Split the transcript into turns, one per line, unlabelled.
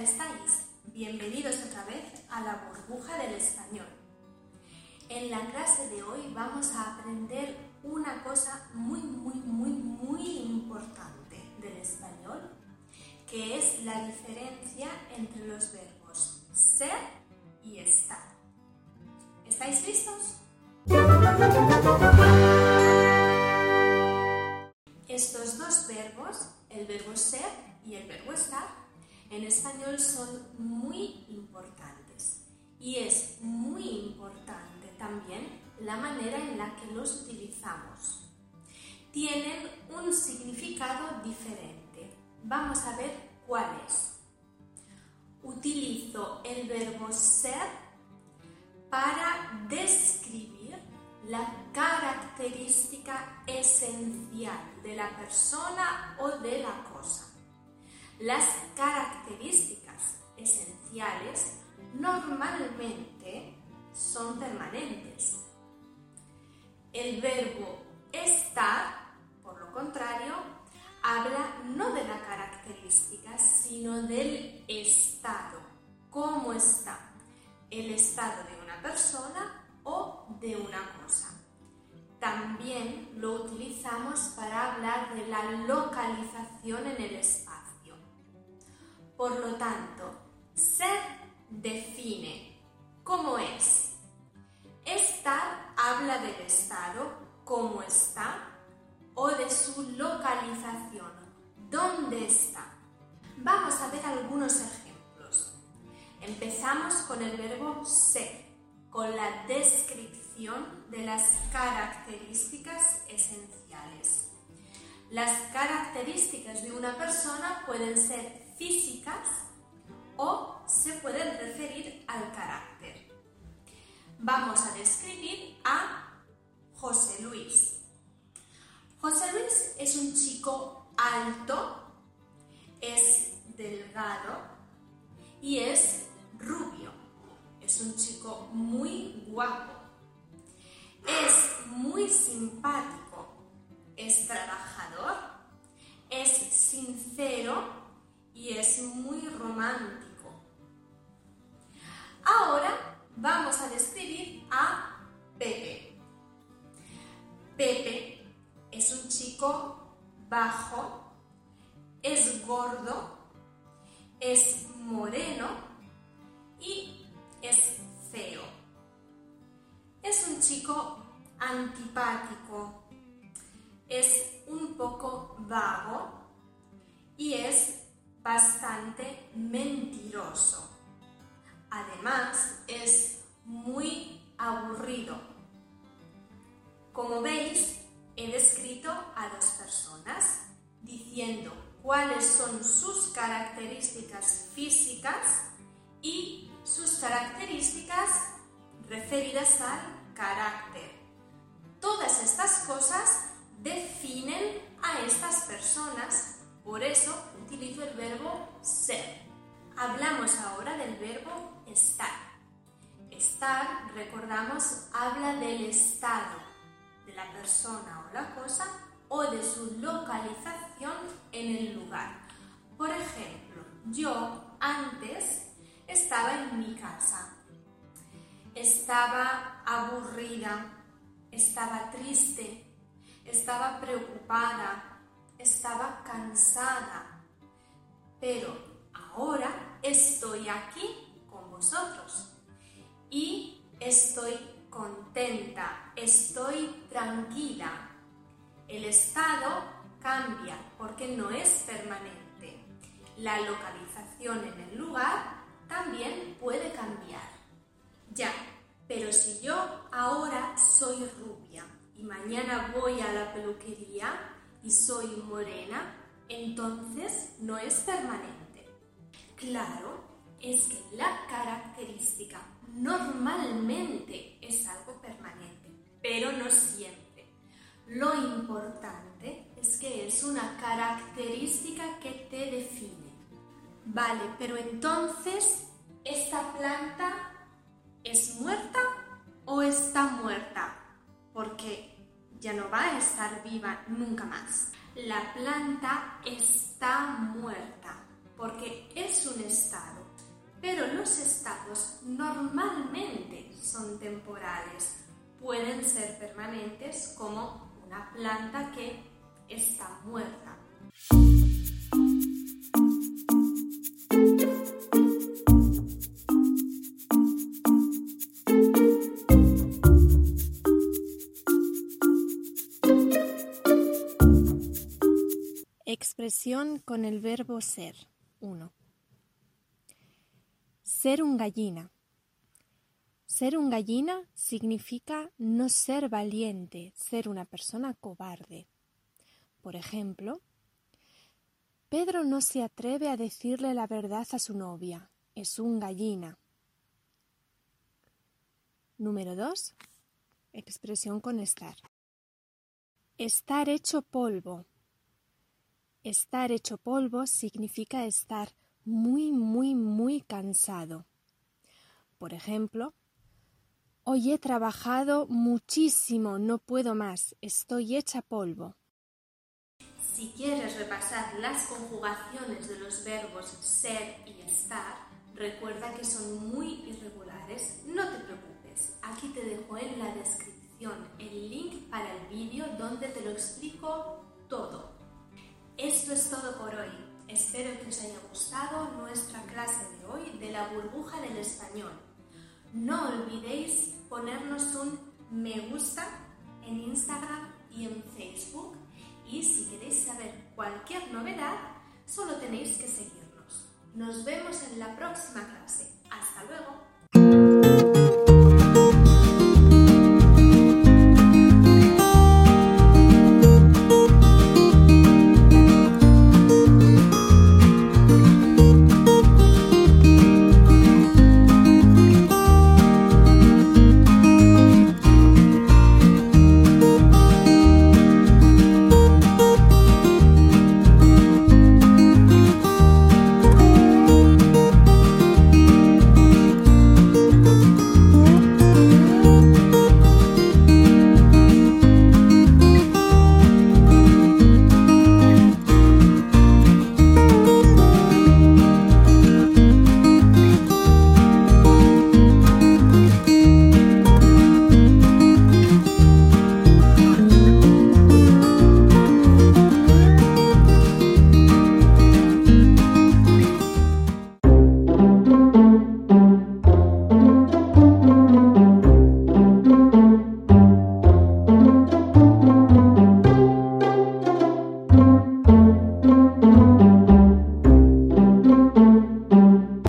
estáis? Bienvenidos otra vez a la burbuja del español. En la clase de hoy vamos a aprender una cosa muy importante del español, que es la diferencia entre los verbos ser y estar. ¿Estáis listos? Estos dos verbos, el verbo ser y el verbo estar, en español son muy importantes y es muy importante también la manera en la que los utilizamos. Tienen un significado diferente. Vamos a ver cuál es. Utilizo el verbo ser para describir la característica esencial de la persona o de la cosa. Las características esenciales normalmente son permanentes. El verbo estar, por lo contrario, habla no de la característica, sino del estado. ¿Cómo está el estado de una persona o de una cosa? También lo utilizamos para hablar de la localización en el espacio. Por lo tanto, ser define cómo es. Estar habla del estado, cómo está, o de su localización, dónde está. Vamos a ver algunos ejemplos. Empezamos con el verbo ser, con la descripción de las características esenciales. Las características de una persona pueden ser físicas o se pueden referir al carácter. Vamos a describir a José Luis. José Luis es un chico alto, es delgado y es rubio. Es un chico muy guapo. Es muy simpático. Es trabajador. Es sincero. Y es muy romántico. Ahora vamos a describir a Pepe. Pepe es un chico bajo, es gordo, es moreno y es feo. Es un chico antipático, es un poco vago y es bastante mentiroso. Además, es muy aburrido. Como veis, he descrito a dos personas diciendo cuáles son sus características físicas y sus características referidas al carácter. Todas estas cosas definen a estas personas. Por eso utilizo el verbo ser. Hablamos ahora del verbo estar. Estar, recordamos, habla del estado de la persona o la cosa o de su localización en el lugar. Por ejemplo, yo antes estaba en mi casa. Estaba aburrida, estaba triste, estaba preocupada, estaba cansada, pero ahora estoy aquí con vosotros y estoy contenta, estoy tranquila. El estado cambia porque no es permanente. La localización en el lugar también puede cambiar. Ya, pero si yo ahora soy rubia y mañana voy a la peluquería y soy morena, entonces no es permanente. Claro, es que la característica normalmente es algo permanente, pero no siempre. Lo importante es que es una característica que te define. Vale, pero entonces, ¿esta planta es muerta o está muerta? Porque ya no va a estar viva nunca más. La planta está muerta porque es es un estado, pero los estados normalmente son temporales, pueden ser permanentes como una planta que está muerta.
Expresión con el verbo ser. 1. Ser un gallina. Ser un gallina significa no ser valiente, ser una persona cobarde. Por ejemplo, Pedro no se atreve a decirle la verdad a su novia, es un gallina. Número 2. Expresión con estar. Estar hecho polvo. Estar hecho polvo significa estar muy cansado. Por ejemplo, hoy he trabajado muchísimo, no puedo más, estoy hecha polvo.
Si quieres repasar las conjugaciones de los verbos ser y estar, recuerda que son muy irregulares. No te preocupes, aquí te dejo en la descripción el link para el vídeo donde te lo explico todo. Esto es todo por hoy. Espero que os haya gustado nuestra clase de hoy de la burbuja del español. No olvidéis ponernos un me gusta en Instagram y en Facebook. Y si queréis saber cualquier novedad, solo tenéis que seguirnos. Nos vemos en la próxima clase. ¡Hasta luego!